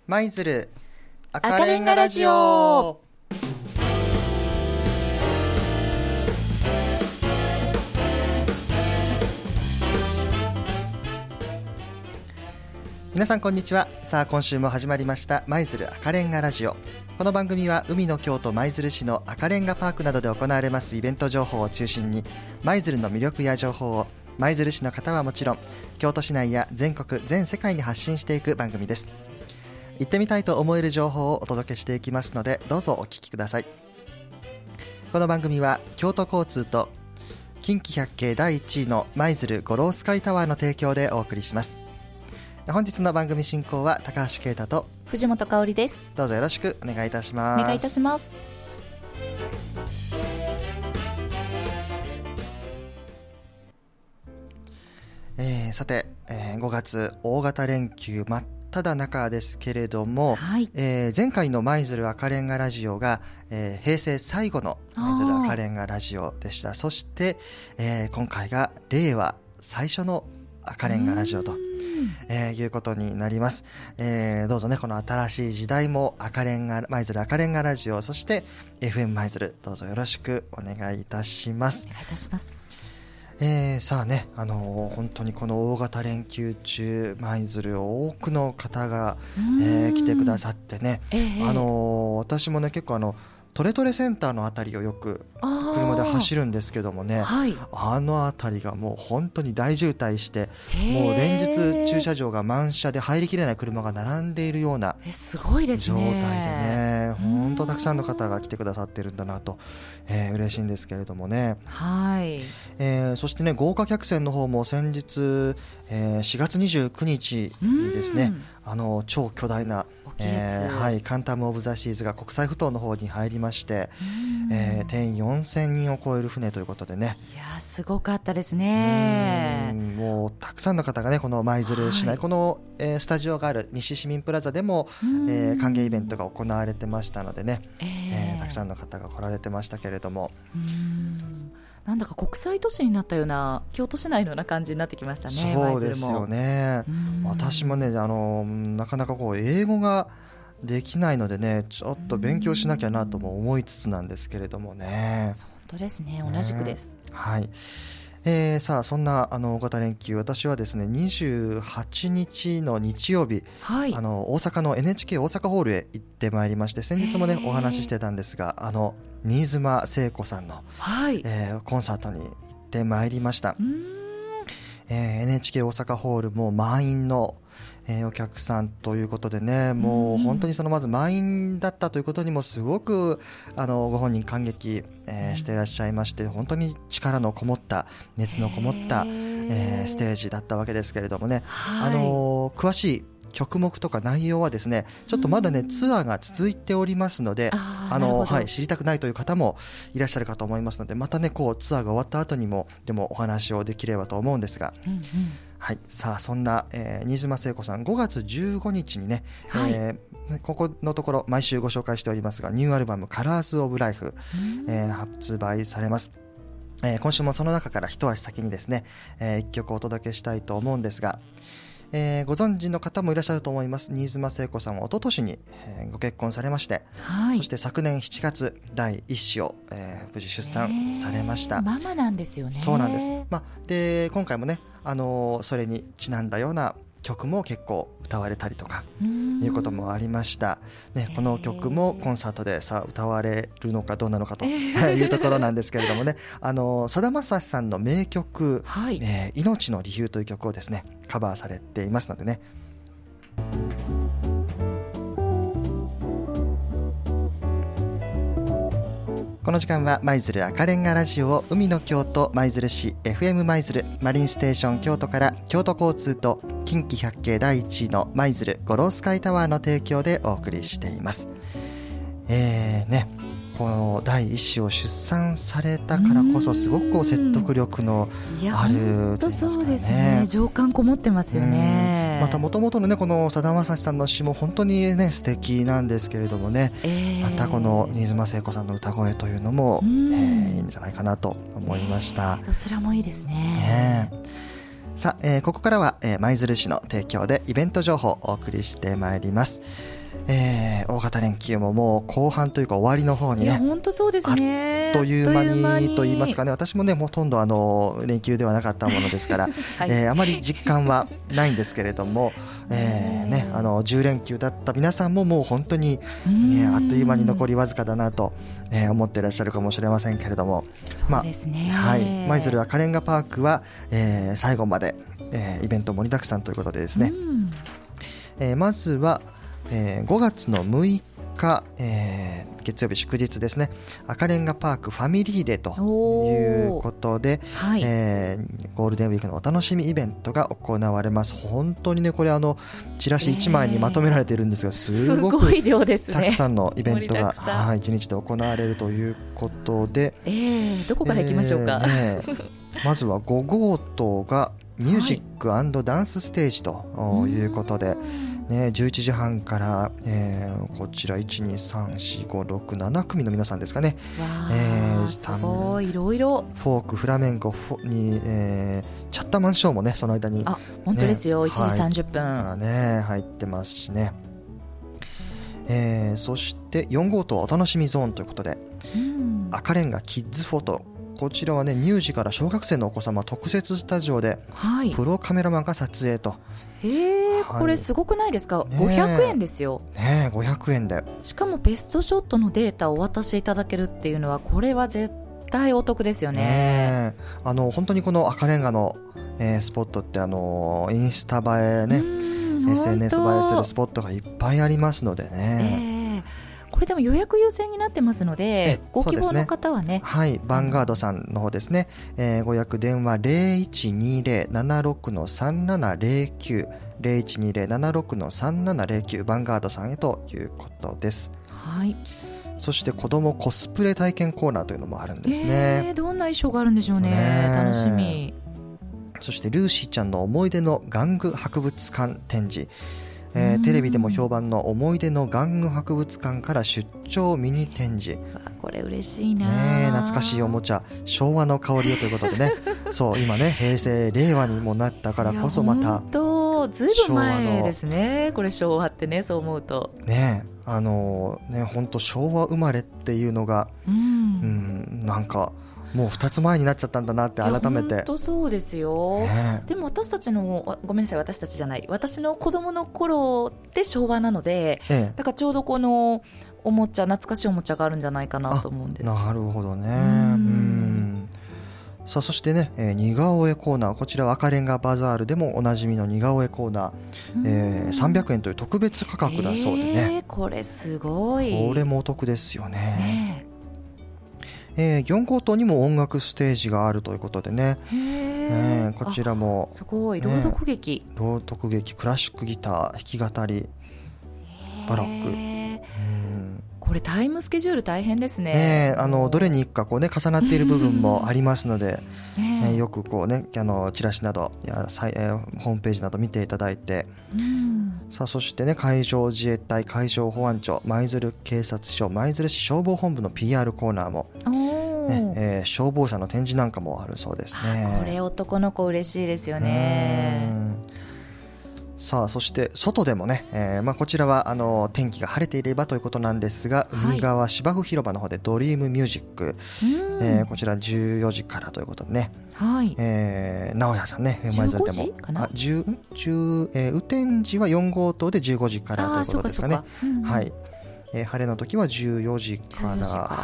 舞鶴赤レンガラジオ。 皆さんこんにちは。さあ今週も始まりました舞鶴赤レンガラジオ。この番組は海の京都舞鶴市の赤レンガパークなどで行われますイベント情報を中心に舞鶴の魅力や情報を舞鶴市の方はもちろん京都市内や全国全世界に発信していく番組です。行ってみたいと思える情報をお届けしていきますのでどうぞお聞きください。この番組は京都交通と近畿百景第1位の舞鶴五郎スカイタワーの提供でお送りします。本日の番組進行は高橋啓太と藤本香里です。 どうぞよろしくお願いいたします。 お願いいたします。 さて、5月大型連休真っ只中ですけれども、 はい。 前回の舞鶴赤レンガラジオが、平成最後の舞鶴赤レンガラジオでした。そして、今回が令和最初の赤レンガラジオということになります。どうぞねこの新しい時代も舞鶴赤レンガラジオ、そして FM 舞鶴どうぞよろしくお願いいたします。 お願いいたします。 さあね、本当にこの大型連休中舞鶴多くの方が、来てくださってね、私もね結構トレトレセンターのあたりをよく車で走るんですけどもね、 はい、 あのあたりがもう本当に大渋滞してもう連日駐車場が満車で入りきれない車が並んでいるようなすごいですね状態でね、本当たくさんの方が来てくださってるんだなと、嬉しいんですけれどもね、 はい。 そしてね豪華客船の方も先日、4月29日にですね超巨大なカンタム・オブ・ザ・シーズが国際埠頭の方に入りまして、定員4000人を超える船ということでね、 いやすごかったですね。 もうたくさんの方がねこの舞鶴市内、はい、この、スタジオがある西市民プラザでも、歓迎イベントが行われてましたのでね、たくさんの方が来られてましたけれども、 なんだか国際都市になったような京都市内のような感じになってきましたね。 そうですよね。私もねなかなかこう英語ができないのでねちょっと勉強しなきゃなとも思いつつなんですけれどもね。 本当ですね、同じくです。 はい。さあそんな大型連休、私はですね28日の日曜日、 はい、 大阪の NHK 大阪ホールへ行ってまいりまして、先日もねお話ししてたんですが新妻聖子さんの、 はい、 コンサートに行ってまいりました。NHK 大阪ホールも満員の、お客さんということでね、もう本当にまず満員だったということにもすごくご本人感激、していらっしゃいまして、本当に力のこもった熱のこもった、ステージだったわけですけれどもね、 はい、 詳しい曲目とか内容はですねちょっとまだね、ツアーが続いておりますので知りたくないという方もいらっしゃるかと思いますので、またねこうツアーが終わった後にもでもお話をできればと思うんですが、はい、さあそんな、新妻聖子さん5月15日にね、ここのところ毎週ご紹介しておりますがニューアルバム Colors of Life、発売されます。今週もその中から一足先にですね、一曲お届けしたいと思うんですが、ご存知の方もいらっしゃると思います。新妻聖子さんは一昨年に、ご結婚されまして、そして昨年7月第一子を、無事出産されました。 ママなんですよね。 そうなんです。で今回もねそれにちなんだような曲も結構歌われたりとかいうこともありました、ね、この曲もコンサートで歌われるのかどうなのかというところなんですけれどもねさだまさしさんの名曲、命の理由という曲をですねカバーされていますのでね、この時間は舞鶴赤レンガラジオを海の京都舞鶴市 FM 舞鶴マリンステーション京都から京都交通と近畿百景第1位の舞鶴五郎スカイタワーの提供でお送りしています。この第一子を出産されたからこそすごくこう説得力のあると言いますかね。 そうですね、情感こもってますよね。 また元々のねこのさだまさしさんの詩も本当にね素敵なんですけれどもね、またこの新妻聖子さんの歌声というのも、いいんじゃないかなと思いました。 どちらもいいですね。 さあ、ここからは、舞鶴市の提供でイベント情報をお送りしてまいります。大型連休ももう後半というか終わりの方にね、いや本当そうですね、 あっという間にと言いますかね、私もねほとんど連休ではなかったものですから、はい、あまり実感はないんですけれども、10連休だった皆さんももう本当に、あっという間に残りわずかだなと、思っていらっしゃるかもしれませんけれども、 そうですね、 舞鶴赤レンガパークは、最後まで、イベント盛りだくさんということでですね、まずは5月の6日、月曜日祝日ですね、赤レンガパークファミリーデーということで、はい、ゴールデンウィークのお楽しみイベントが行われます。本当にねこれチラシ1枚にまとめられているんですが、すごくたくさんのイベントが、1日で行われるということで、 どこから行きましょうか。 まずは5号棟がミュージック&ダンスステージということで、11時半から、こちら 1,2,3,4,5,6,7 組の皆さんですかね、 すごいいろいろフォークフラメンコに、チャッタマンショーもねその間に、 本当ですよ、1時30分からね入ってますしね、そして4号棟はお楽しみゾーンということで、赤レンガキッズフォト、こちらはね乳児から小学生のお子様特設スタジオで、プロカメラマンが撮影と、 これすごくないですか、500円ですよ、 500円で、 しかもベストショットのデータをお渡しいただけるっていうのは、これは絶対お得ですよね。 本当にこの赤レンガの、スポットってインスタ映えね、SNS 映えするスポットがいっぱいありますのでね、 これでも予約優先になってますので、ご希望の方はね、 はい、ヴァンガードさんの方ですね、ご予約電話 0120-76-3709 0120-76-3709 ヴァンガードさんへということです。 はい、 そして子どもコスプレ体験コーナーというのもあるんですね。 どんな衣装があるんでしょうね、楽しみ。 そしてルーシーちゃんの思い出の玩具博物館展示、テレビでも評判の思い出の玩具博物館から出張ミニ展示、 これ嬉しいな、 懐かしいおもちゃ昭和の香りをということでねそう今ね平成令和にもなったからこそまたずいぶん前ですね、これ昭和ってね、そう思うと本当昭和生まれっていうのが、なんかもう2つ前になっちゃったんだなって改めて。 本当そうですよ、でも私たちのごめんなさい、私たちじゃない、私の子供の頃って昭和なので、だからちょうどこのおもちゃ、懐かしいおもちゃがあるんじゃないかなと思うんです。 なるほどね。さあそしてね、似顔絵コーナー、こちらは赤レンガバザールでもおなじみの似顔絵コーナー、300円という特別価格だそうでね、 これすごい、 これもお得ですよね。4号棟にも音楽ステージがあるということでね、こちらもすごい朗読劇、 クラシックギター、弾き語り、バロック、 これタイムスケジュール大変ですね。 どれに行くかこう、ね、重なっている部分もありますので、よくこう、ね、チラシなどホームページなど見ていただいて、さあそしてね、海上自衛隊、海上保安庁、舞鶴警察署、舞鶴市消防本部の PR コーナーも、消防車の展示なんかもあるそうですね。 これ男の子嬉しいですよね。 さあそして外でもね、こちらは天気が晴れていればということなんですが、海側芝生広場の方でドリームミュージック、こちら14時からということでね、直哉さんね、舞鶴でも雨天時は4号棟で15時からということですかね。晴れの時は14時から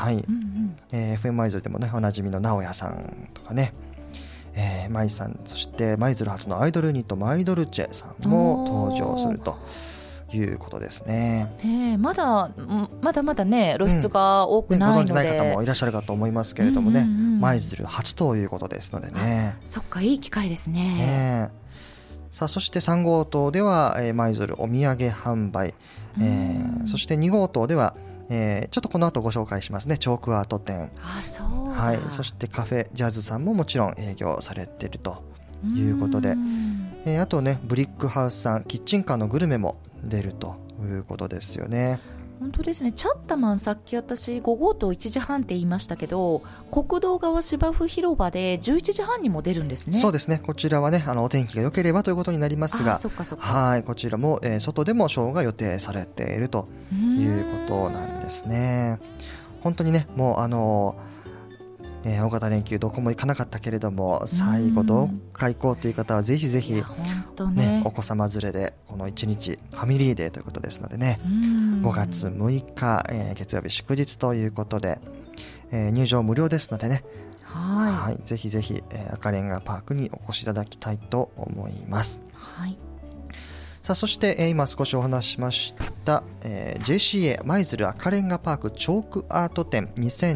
、FM 舞鶴でもねおなじみの直哉さんとかね、舞さん、そして舞鶴発のアイドルユニットマイドルチェさんも登場するということですね。まだまだね露出が多くないので、 ご存じない方もいらっしゃるかと思いますけれどもね、舞鶴初ということですのでね。 そっか、いい機会ですね。 さあそして3号棟では舞鶴お土産販売、そして2号棟ではちょっとこの後ご紹介しますね、チョークアート展、そしてカフェジャズさんももちろん営業されているということで、あとねブリックハウスさん、キッチンカーのグルメも出るということですよね。 本当ですね。チャッタマン、さっき私5号棟1時半って言いましたけど、国道側芝生広場で11時半にも出るんですね。 そうですね。こちらはね、お天気が良ければということになりますが、 そっかそっか。 はい、こちらも、外でもショーが予定されているということなんですね。本当にね、もう大型連休どこも行かなかったけれども、最後どっか行こうという方はぜひぜひ、ね、お子様連れでこの1日ファミリーデーということですのでね、5月6日、月曜日祝日ということで、入場無料ですのでね、はい、ぜひぜひ、赤レンガパークにお越しいただきたいと思います。 はい。 さあ、そして、今少しお話ししました、JCA 舞鶴赤レンガパークチョークアート展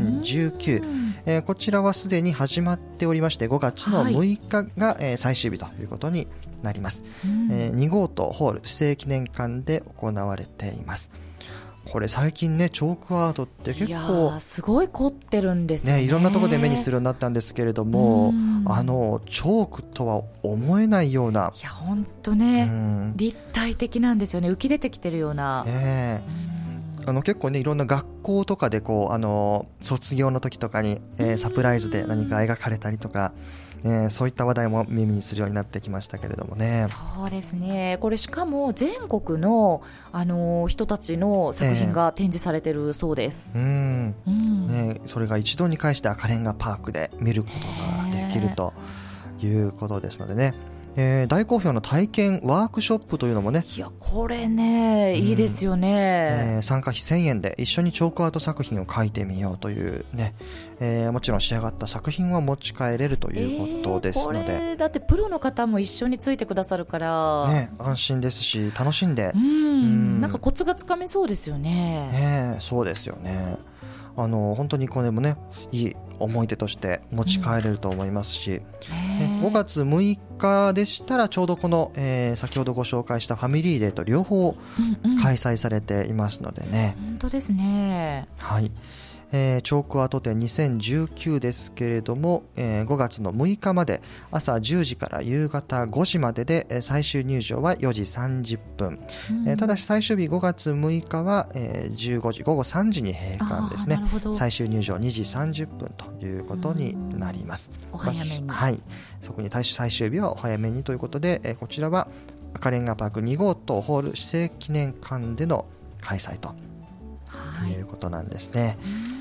2019、こちらはすでに始まっておりまして、5月の6日が、最終日ということになります。2号棟ホール市政記念館で行われています。これ最近ね、チョークアートって結構すごい凝ってるんですよね。 いろんなところで目にするようになったんですけれども、チョークとは思えないような、 いや本当ね、立体的なんですよね。浮き出てきてるような、 結構ね、いろんな学校とかで卒業の時とかに、サプライズで何か描かれたりとか、そういった話題も耳にするようになってきましたけれどもね。 そうですね。これしかも全国の、人たちの作品が展示されてるそうです。 それが一度に返して赤レンガパークで見ることができるということですのでね、大好評の体験ワークショップというのもね、 いやこれね、いいですよね。 参加費1000円で一緒にチョークアート作品を描いてみようというね、もちろん仕上がった作品は持ち帰れるということですので、 これだってプロの方も一緒についてくださるから、 安心ですし楽しんで、 なんかコツがつかめそうですよね。 そうですよね。本当にこれもね、いい思い出として持ち帰れると思いますし、5月6日でしたらちょうどこの、先ほどご紹介したファミリーデーと両方開催されていますのでね、 本当ですね。 はい。チョークアート展2019ですけれども、5月の6日まで朝10時から夕方5時までで、最終入場は4時30分、ただし最終日5月6日は、15時午後3時に閉館ですね。最終入場2時30分ということになります。 お早めに、 はい、そこに最終日はお早めにということで、こちらは赤レンガパーク2号棟ホール市政記念館での開催ということなんですね。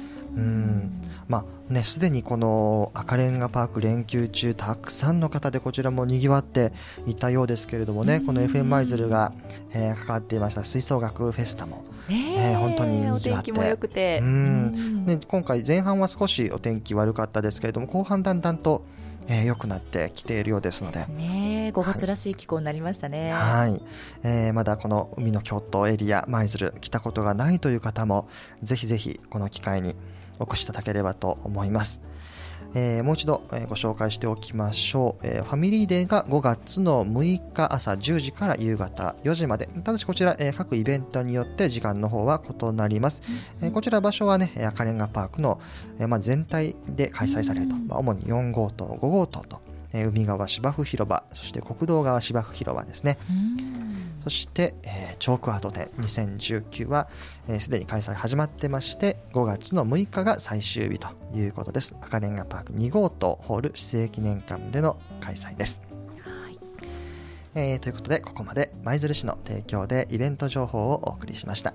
すでにこの赤レンガパーク連休中たくさんの方でこちらもにぎわっていたようですけれどもね、この FM 舞鶴が、関わっていました吹奏楽フェスタも、本当ににぎわって、お天気も良くて、今回前半は少しお天気悪かったですけれども、後半だんだんと良くなってきているようですので、 5月らしい気候になりましたね。 はい、まだこの海の京都エリア舞鶴来たことがないという方もぜひぜひこの機会にお越しいただければと思います。もう一度、ご紹介しておきましょう。ファミリーデーが5月の6日朝10時から夕方4時まで。ただしこちら、各イベントによって時間の方は異なります。こちら場所はね、赤レンガパークの、全体で開催されると、主に4号棟5号棟と、海側芝生広場、そして国道側芝生広場ですね。そして、チョークアート展2019はすでに開催始まってまして、5月の6日が最終日ということです。赤レンガパーク2号棟ホール市政記念館での開催です。ということで、ここまで舞鶴市の提供でイベント情報をお送りしました。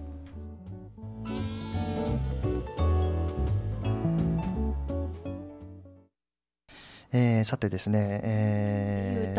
さてですね、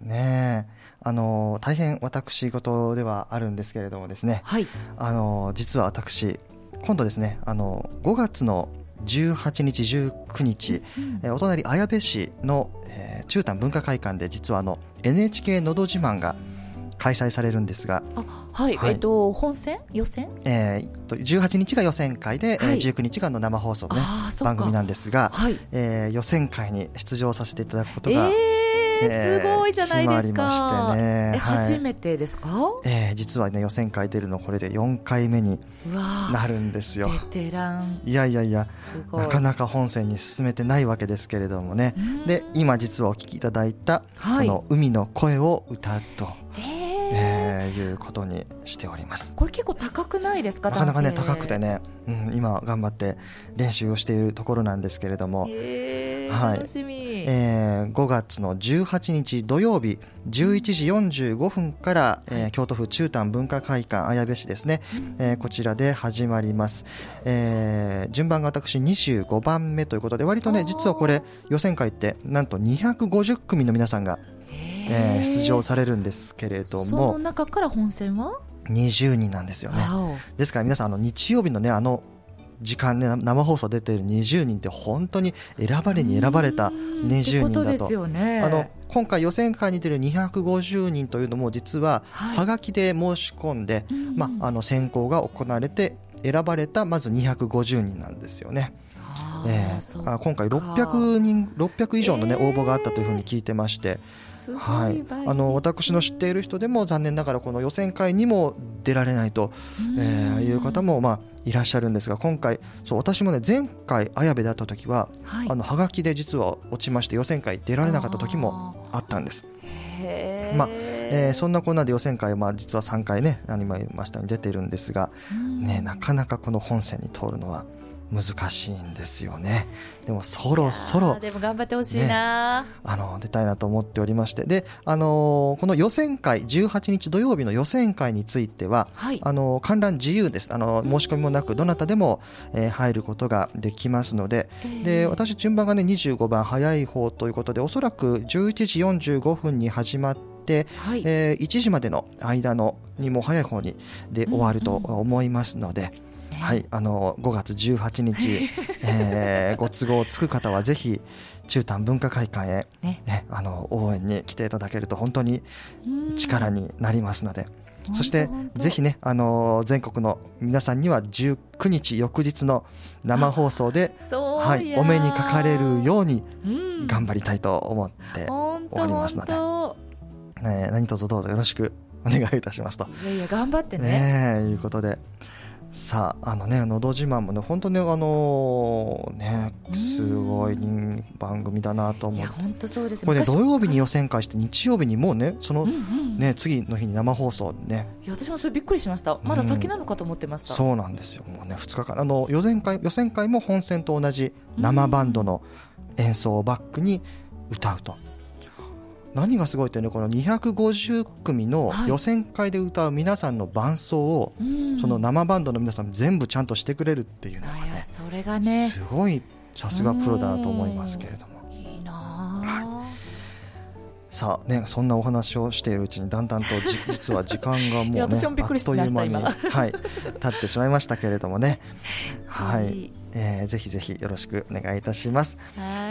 大変私事ではあるんですけれどもですね、実は私今度ですね、5月の18日19日、お隣綾部市の、中丹文化会館で実はNHK のど自慢が開催されるんですが、本戦予選、18日が予選会で、19日が生放送の、番組なんですが、予選会に出場させていただくことが、 すごいじゃないですか。 決まりましてね、 初めてですか？ 実はね、予選会出るのこれで4回目になるんですよ。 ベテラン。 いやなかなか本戦に進めてないわけですけれどもね。で、今実はお聞きいただいた、この海の声を歌うといいうことにしております。 これ結構高くないですか？ なかなかね高くてね、今頑張って練習をしているところなんですけれども、 楽しみ。 5月の18日土曜日11時45分から、京都府中丹文化会館綾部市ですね、こちらで始まります。順番が私25番目ということで、割とね実はこれ予選会ってなんと250組の皆さんが、出場されるんですけれども、 その中から本戦は 20人なんですよね。ですから皆さん日曜日のね時間ね生放送出ている20人って本当に選ばれに選ばれた20人だと。 ですよね。 今回予選会に出る250人というのも実ははがきで申し込んで、選考が行われて選ばれたまず250人なんですよね。今回600以上の、ね応募があったというふうに聞いてまして、私の知っている人でも残念ながらこの予選会にも出られないと、いう方もいらっしゃるんですが、今回私もね前回綾部で会った時は、はがきで実は落ちまして予選会出られなかった時もあったんです。そんなこんなで予選会は実は3回ね今言いましたように出ているんですが、なかなかこの本戦に通るのは難しいんですよね。でもそろそろでも頑張ってほしいな、 出たいなと思っておりまして、で、この予選会18日土曜日の予選会については、観覧自由です。申し込みもなくどなたでも、入ることができますので、で私順番がね25番早い方ということで、おそらく11時45分に始まって1時までの間のにも早い方にで終わると思いますので、5月18日、ご都合つく方はぜひ中丹文化会館へ、応援に来ていただけると本当に力になりますので、そしてぜひね、全国の皆さんには19日翌日の生放送で、お目にかかれるように頑張りたいと思っておりますので、何卒どうぞよろしくお願いいたしますと。 いや頑張ってね、 いうことで、さあのど自慢もね本当にすごい番組だなと思って。いや本当そうです。 これね土曜日に予選会して日曜日にもうねその次の日に生放送ね。 いや私もそれびっくりしました。まだ先なのかと思ってました。 そうなんですよ。もうね2日間予選会も本戦と同じ生バンドの演奏をバックに歌うと。何がすごいってね、この250組の予選会で歌う皆さんの伴奏を、その生バンドの皆さん全部ちゃんとしてくれるっていうのがね、 それがねすごいさすがプロだなと思いますけれども。 いいな、 さあね、そんなお話をしているうちにだんだんと実は時間がもうね私もびっくりしてましたあっという間に、経ってしまいましたけれどもね、ぜひぜひよろしくお願いいたします。 はい。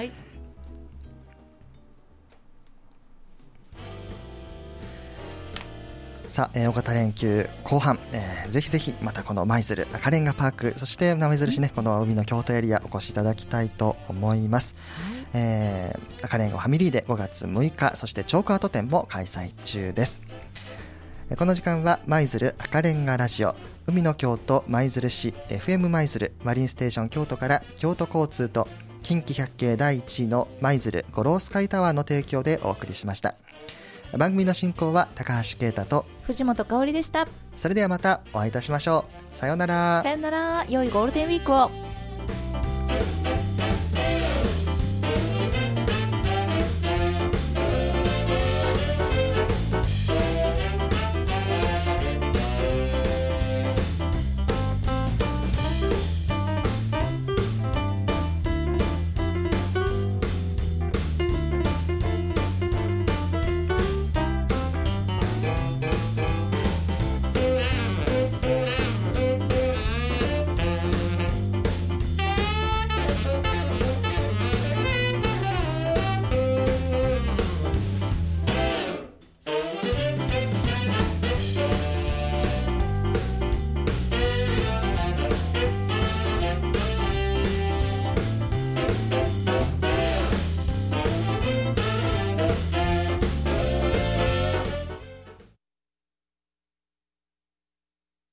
さあ、大型連休後半、ぜひぜひまたこの舞鶴赤レンガパーク、そして舞鶴市ね、この海の京都エリアお越しいただきたいと思います。赤レンガファミリーで5月6日、そしてチョークアート展も開催中です。この時間は舞鶴赤レンガラジオ、海の京都舞鶴市 FM 舞鶴マリンステーション京都から京都交通と近畿百景第1位の舞鶴五郎スカイタワーの提供でお送りしました。番組の進行は高橋啓太と藤本香織でした。 それではまたお会いいたしましょう。さようなら。 さようなら。良いゴールデンウィークを。